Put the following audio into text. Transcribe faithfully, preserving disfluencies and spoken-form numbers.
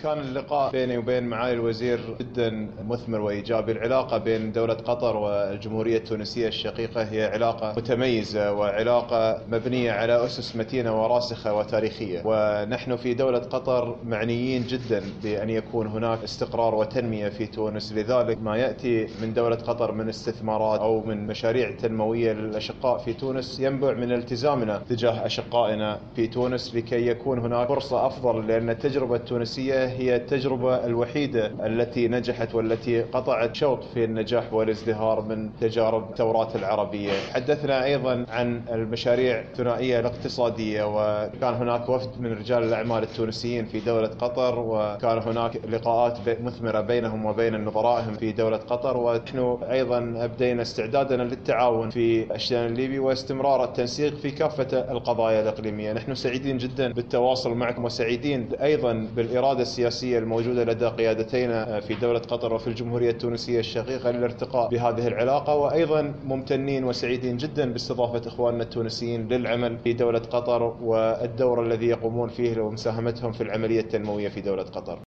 كان اللقاء بيني وبين معالي الوزير جدا مثمر وإيجابي. العلاقة بين دولة قطر والجمهورية التونسية الشقيقة هي علاقة متميزة وعلاقة مبنية على أسس متينة وراسخة وتاريخية، ونحن في دولة قطر معنيين جدا بأن يكون هناك استقرار وتنمية في تونس. لذلك ما يأتي من دولة قطر من استثمارات أو من مشاريع تنموية للأشقاء في تونس ينبع من التزامنا تجاه أشقائنا في تونس لكي يكون هناك فرصة أفضل، لأن التجربة التونسية هي التجربة الوحيدة التي نجحت والتي قطعت شوط في النجاح والازدهار من تجارب الثورات العربية. تحدثنا أيضا عن المشاريع الثنائية الاقتصادية، وكان هناك وفد من رجال الأعمال التونسيين في دولة قطر، وكان هناك لقاءات مثمرة بينهم وبين نظرائهم في دولة قطر. ونحن أيضا أبدينا استعدادنا للتعاون في الشأن الليبي واستمرار التنسيق في كافة القضايا الإقليمية. نحن سعيدين جدا بالتواصل معكم وسعيدين أيضا بالإرادة السياسية الموجودة لدى قيادتينا في دولة قطر وفي الجمهورية التونسية الشقيقة للارتقاء بهذه العلاقة، وأيضا ممتنين وسعيدين جدا باستضافة إخواننا التونسيين للعمل في دولة قطر والدور الذي يقومون فيه ومساهمتهم في العملية التنموية في دولة قطر.